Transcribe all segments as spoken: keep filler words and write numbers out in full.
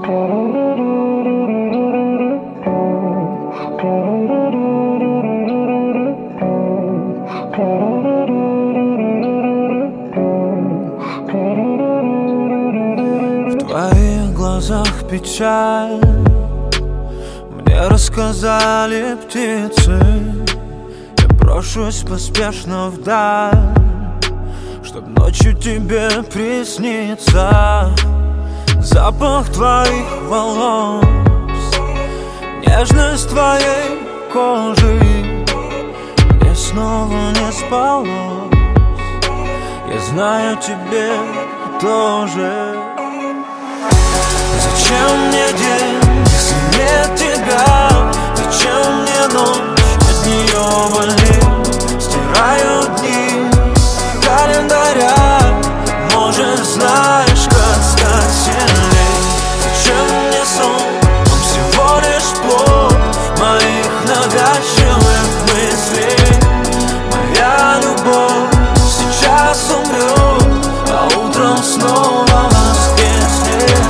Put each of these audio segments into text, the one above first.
В твоих глазах печаль, мне рассказали птицы. Я брошусь поспешно вдаль, чтоб ночью тебе приснится. Запах твоих волос, нежность твоей кожи, мне снова не спалось. Я знаю, тебе тоже. Зачем мне день, если нет тебя? Зачем мне ночь, от нее болит? Стираю дни календаря. Может, знаешь, как стать сильней? Зачем мне сон? Он всего лишь плод моих навязчивых мыслей. Моя любовь сейчас умрет, а утром снова воскреснет.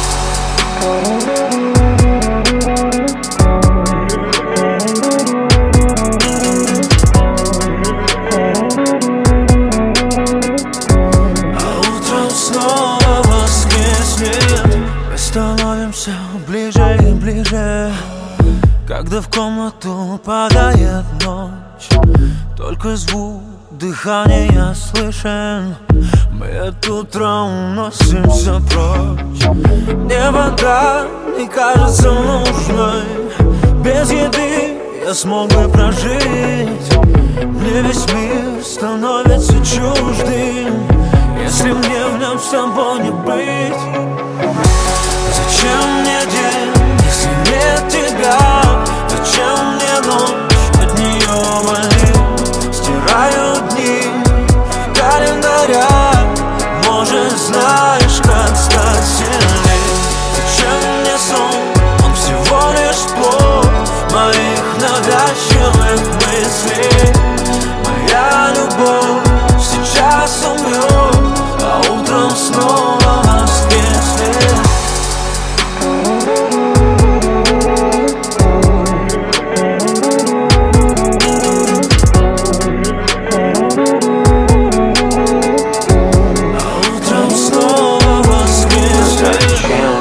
Мы становимся ближе и ближе, когда в комнату падает ночь. Только звук дыхания слышен, мы от утра уносимся прочь. Мне вода не кажется нужной, без еды я смог бы прожить. Мне весь мир становится чуждым, если мне в нем с тобой не быть. Зачем мне день, если нет тебя? Зачем мне ночь, от нее болит? Стираю дни календаря. Может, знаешь, как стать сильней? Зачем мне сон? Он всего лишь плод моих навязчивых мыслей. Моя любовь сейчас умрет, а утром снова воскреснет. А утром снова воскреснет.